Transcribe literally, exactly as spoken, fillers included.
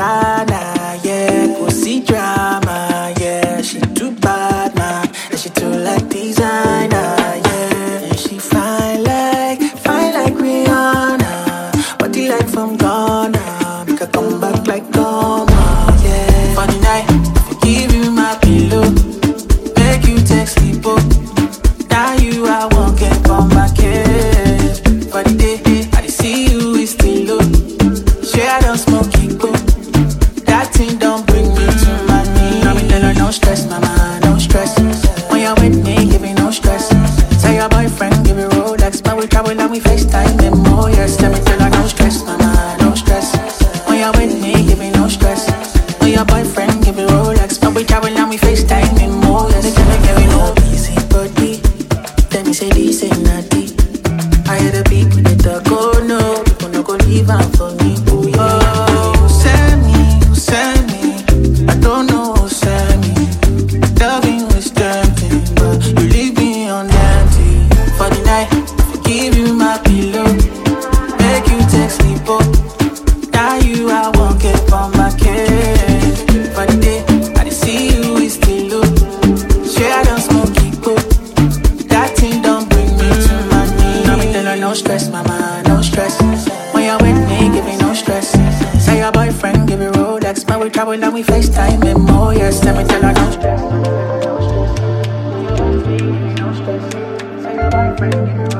Ghana, yeah, go see drama, yeah. She too bad, man, and she too like designer, yeah. And she fine like, fine like Rihanna, body like from Ghana, make her come back like Goma, yeah. For the night, I give you my pillow, make you take sleep, oh. Now you I won't get on my case. For the day, I see you is still low. Share I don't smoke it, go. That thing don't bring me to my knees. Now me tell her no stress, mama, no stress. When you're with me, give me no stress. Say your boyfriend, give me Rolex, but we travel and we FaceTime them more. Yes, let me tell her no stress, mama, no stress. When you're with me, give me no stress. When your boyfriend, give me Rolex, but we travel and we FaceTime them more. Yes, they can give me no easy body. Tell me say this ain't naughty. I hear the beat with the talk, oh no, people no go leave out for me. Oh yeah. Oh, you send me, you send me. I don't know who send me. Loving you is tempting, but you leave me on empty. For the night, I give you my pillow, make you take sleep, oh. Now you I won't get on my case. For the day, I see you is still low. Sure I don't smoke it, go. That thing don't bring me to my knees. Now me tell her no stress, mama, no stress. When you're with me, give me no stress. Say your boyfriend, give me Rolex, but we travel and we FaceTime him more. Yes, let me tell her no stress. When you're with me, give me no stress. Say your boyfriend, give me